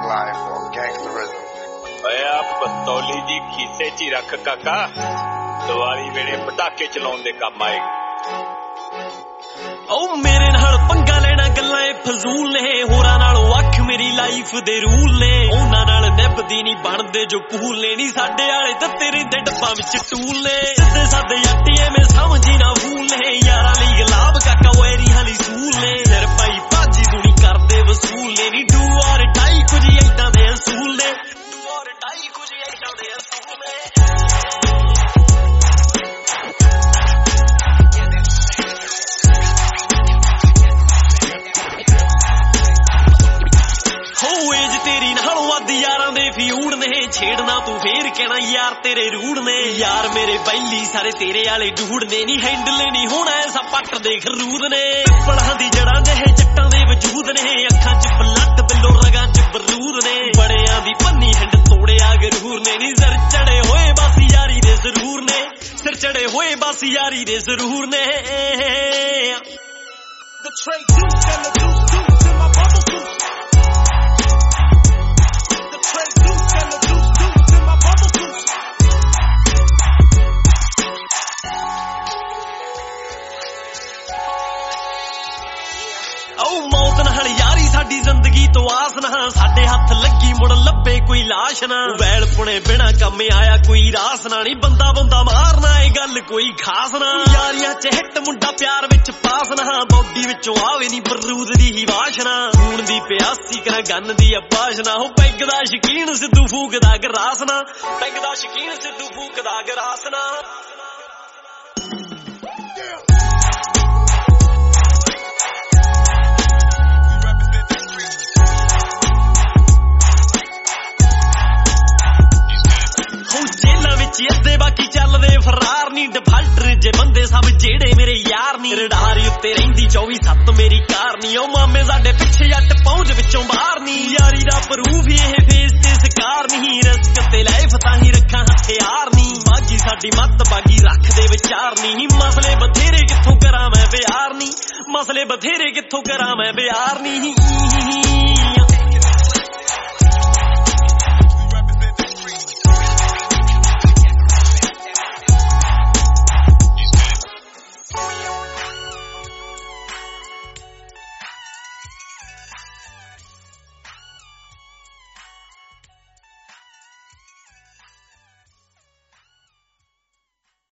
life or gangsterism. ਆ ਪਸਤੌਲੀ ਦੀ ਖੀਸੇ 'ਚ ਹੀ ਰੱਖ ਕਾਕਾ, ਦੀਵਾਲੀ ਵੇਲੇ ਪਟਾਕੇ ਚਲਾਉਣ ਦੇ ਕੰਮ ਆਏਗੀ। ਉਹ ਮੇਰੇ ਨਾਲ ਪੰਗਾ ਲੈਣਾ ਗੱਲਾਂ ਏ ਫਜ਼ੂਲ ਨੇ, ਹੋਰਾਂ ਨਾਲੋਂ ਅੱਖ ਮੇਰੀ ਲਾਈਫ ਦੇ ਰੂਲ ਨੇ, ਉਹਨਾਂ ਨਾਲ ਨਿਭਦੀ ਨਹੀਂ ਬਣਦੇ ਜੋ ਕੂਲ ਨੇ, ਨੀ ਸਾਡੇ ਵਾਲੇ ਦਿੱਤੇ ਰਹਿੰਦੇ ਡੱਬਾਂ ਵਿੱਚ ਟੂਲ ਨੇ, ਸਿੱਧੇ ਸਾਦੇ ਜੱਟੀ ਐਵੇਂ ਸਮਝੀ ਨਾ ਫੂਲ ਨੇ, ਯਾਰਾਂ ਲਈ ਗੁਲਾਬ ਕਾਕਾ ਵੈਰੀ ਹਾਲੀ ਸੂਲ ਨੇ, ਸਿਰ ਪਾਈ ਭਾਜੀ ਦੁਨੀ ਕਰਦੇ ਵਸੂਲ ਨੇ, ਨੀ ਡੂ ਔਰ ਡਾਈ ਕੁਝ ਏਦਾਂ ਦੇ ਅਸੂਲ ਨੇ, ਡੂ ਔਰ ਡਾਈ ਕੁਝ ਏਦਾਂ ਦੇ ਅਸੂਲ ਨੇ। ਯਾਰਾਂ ਦੇ ਫਿਊੜ ਨੇ, ਛੇੜਨਾ ਤੂੰ ਫੇਰ ਕਹਿਣਾ ਯਾਰ ਤੇਰੇ ਰੂੜ ਨੇ, ਯਾਰ ਮੇਰੇ ਬੈਲੀ ਸਾਰੇ ਤੇਰੇ ਵਾਲੇ ਢੂੜ ਨੇ, ਨੀ ਹੈਂਡਲ ਨਹੀਂ ਹੋਣਾ ਐਸਾ ਪੱਟ ਦੇ ਖਰੂਦ ਨੇ, ਪਿੱਪਲਾਂ ਦੀ ਜੜਾਂ ਜਿਹੇ ਜੱਟਾਂ ਦੇ ਵਜੂਦ ਨੇ, ਅੱਖਾਂ 'ਚ ਬਲੱਡ ਬਿੱਲੋ ਰਗਾਂ 'ਚ ਬਰੂਦ ਨੇ, ਬੜਿਆਂ ਦੀ ਪੰਨੀ ਹਿੰਡ ਤੋੜਿਆ ਗਰੂਰ ਨੇ, ਨੀ ਸਿਰ ਚੜੇ ਹੋਏ ਬਸ ਯਾਰੀ ਦੇ ਜ਼ਰੂਰ ਨੇ, ਸਿਰ ਚੜੇ ਹੋਏ ਬਸ ਯਾਰੀ ਦੇ ਜ਼ਰੂਰ ਨੇ। The Trey Deuce and the Deuce Deuce in my bubble goose. The Trey Deuce and the Deuce Deuce in my bubble goose. Oh ਮੌਤ ਨਾਲ ਯਾਰੀ ਸਾਡੀ ਜ਼ਿੰਦਗੀ ਤੋਂ ਆਸ ਨਾ, ਸਾਡੇ ਹੱਥ ਲੱਗੀ ਮੁੜ ਲੱਭੇ ਕੋਈ ਲਾਸ਼ ਨਾ, ਵੈਲ ਪੁਣੇ ਬਿਨਾ ਕੰਮ ਆਇਆ ਕੋਈ ਰਾਸ ਨਾ, ਨੀ ਬੰਦਾ ਬੰਦਾ ਮਾਰਨਾ ਇਹ ਗੱਲ ਕੋਈ ਖਾਸ ਨਾ, ਯਾਰੀਆਂ 'ਚ ਹਿੱਟ ਮੁੰਡਾ ਪਿਆਰ ਵਿੱਚ ਪਾਸ ਨਾ, ਬੌਡੀ ਵਿੱਚੋਂ ਆਵੇ ਨੀ ਬਰੂਦ ਦੀ ਹੀ ਵਾਸ਼ਨਾ, ਖੂਨ ਦੀ ਪਿਆਸੀ ਕਰਾਂ ਗੰਨ ਦੀ ਅਬਾਸ਼ ਨਾ, ਉਹ ਪੈਗ ਦਾ ਸ਼ਕੀਨ ਸਿੱਧੂ ਫੂਕਦਾ ਗਰਾਸ ਨਾ, ਪੈਗ ਦਾ ਸ਼ਕੀਨ ਸਿੱਧੂ ਫੂਕਦਾ ਗਰਾਸ ਨਾ। ਅੱਧੇ ਬਾਕੀ ਚੱਲਦੇ ਫਰਾਰ ਨੀ, ਡਿਫਾਲਟਰ ਜੇ ਬੰਦੇ ਸਭ ਜਿਹੜੇ ਮੇਰੇ ਯਾਰ ਨੀ, ਰਡਾਰ ਉੱਤੇ ਰਹਿੰਦੀ 24/7 ਮੇਰੀ ਕਾਰ ਨੀ, ਉਹ ਮਾਮੇ ਸਾਡੇ ਪਿੱਛੇ ਜੱਟ ਪਹੁੰਚ ਵਿੱਚੋਂ ਬਾਹਰ ਨੀ, ਯਾਰੀ ਦਾ ਪ੍ਰੂਫ ਇਹ ਫੇਸ ਤੇ ਸਕਾਰ ਨੀ, ਰਿਸਕ ਤੇ ਲਾਈਫ ਤਾਂ ਹੀ ਰੱਖਾਂ ਹਥਿਆਰ ਨੀ, ਬਾਗੀ ਸਾਡੀ ਮੱਤ ਬਾਗੀ ਰੱਖਦੇ ਵਿਚਾਰ ਨੀ, ਮਸਲੇ ਬਥੇਰੇ ਕਿੱਥੋਂ ਕਰਾਂ ਮੈਂ ਪਿਆਰ ਨੀ, ਮਸਲੇ ਬਥੇਰੇ ਕਿੱਥੋਂ ਕਰਾਂ ਮੈਂ ਪਿਆਰ ਨੀ।